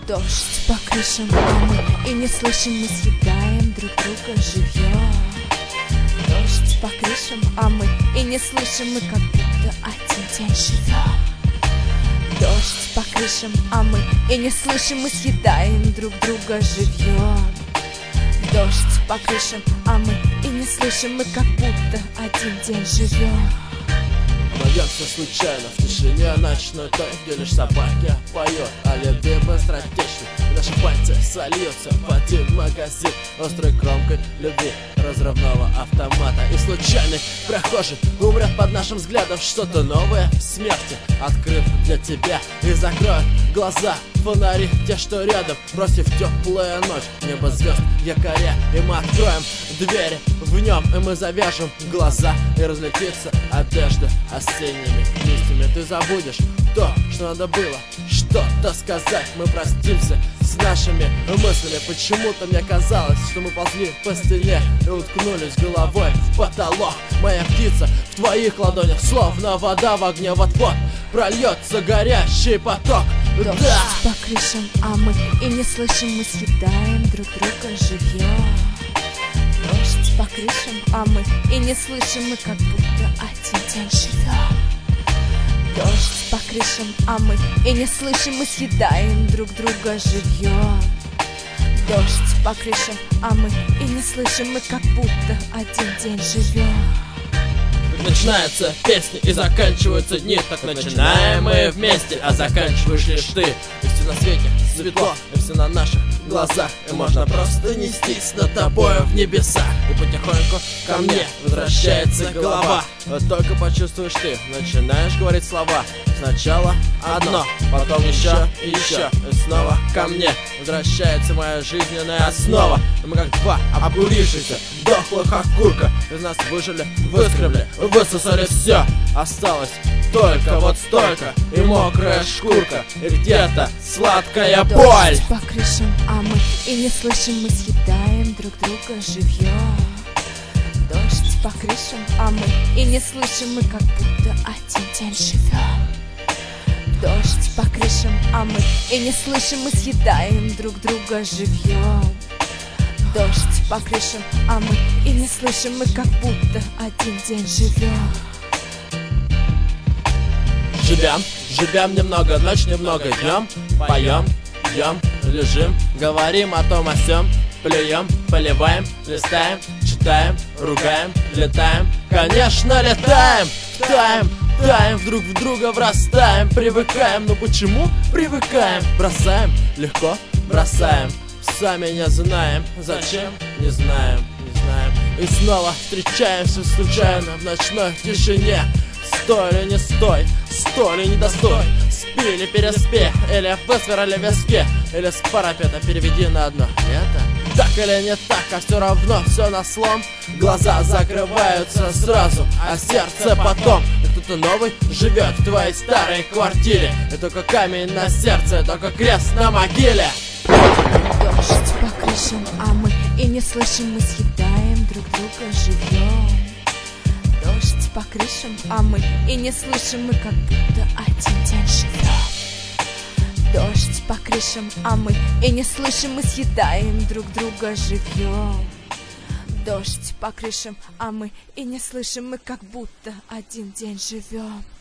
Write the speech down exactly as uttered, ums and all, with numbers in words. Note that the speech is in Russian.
Дождь по крышам, а мы и не слышим, мы съедаем друг друга живьем. Дождь по крышам, а мы и не слышим, мы как будто один день живем. Дождь по крышам, а мы и не слышим, мы съедаем друг друга живьем. Дождь по крышам, а мы и не слышим, мы как будто один день живем. Найдемся случайно в тишине ночной той, где лишь собаки поют о любви быстротечной. Наши пальцы сольются в один магазин острой кромкой любви разрывного автомата. И случайный прохожий умрет под нашим взглядом. Что-то новое в смерти открыв для тебя. И закроют глаза фонари, те, что рядом, бросив теплая ночь, небо звезд, якоря. И мы откроем двери в нем, и мы завяжем глаза, и разлетится одежда осенними листьями. Ты забудешь то, что надо было что-то сказать. Мы простимся с нашими мыслями. Почему-то мне казалось, что мы ползли по стене и уткнулись головой в потолок. Моя птица в твоих ладонях, словно вода в огне. Вот-вот прольется горящий поток. Дождь Да! по крышам, а мы и не слышим, мы съедаем друг друга живьем. Дождь по крышам, а мы и не слышим, мы как будто один день живем. Дождь по крышам, а мы и не слышим, мы съедаем друг друга живьем. Дождь по крышам, а мы и не слышим, мы как будто один день живем. Начинаются песни и заканчиваются дни. Так начинаем мы вместе, а заканчиваешь лишь ты. И все на свете светло, и все на наших глазах. И можно просто нестись над тобою в небеса. И потихоньку ко мне возвращается голова. Вот только почувствуешь ты, начинаешь говорить слова. Сначала одно, потом еще и еще. И снова ко мне возвращается моя жизненная основа. И мы как два обкурившихся дохлых окурка. Из нас выжили, выскребли, высосали все. Осталось только вот столько и мокрая шкурка, и где-то сладкая боль. Дождь по крышам, а мы и не слышим, мы съедаем друг друга живьем. Дождь по крышам, а мы и не слышим, мы как будто один день живем. Дождь по крышам, а мы и не слышим, мы съедаем друг друга живьем. Дождь по крышам, а мы и не слышим, мы как будто один день живем. Живем, живем немного, ночь немного днем. Поем, пьем, лежим, говорим о том о сём. Плюем, поливаем, листаем, читаем, ругаем, летаем. Конечно, летаем, таем, таем, друг в друга врастаем. Привыкаем, но почему привыкаем? Бросаем, легко бросаем. Сами не знаем, зачем, не знаем, не знаем. И снова встречаемся случайно в ночной тишине. Стой или не стой, стой или не достой, спи или переспи, или высверлили виски, или с парапета переведи на одно лето. Так или не так, а все равно все на слом. Глаза закрываются сразу, а сердце потом. И кто-то новый живет в твоей старой квартире. И только камень на сердце, только крест на могиле. Дождь по крышам, а мы и не слышим, мы съедаем друг друга живьем. Дождь по крышам, а мы и не слышим, мы как будто один день живем. Дождь по крышам, а мы и не слышим, мы съедаем друг друга живьем. Дождь по крышам, а мы и не слышим, мы как будто один день живем.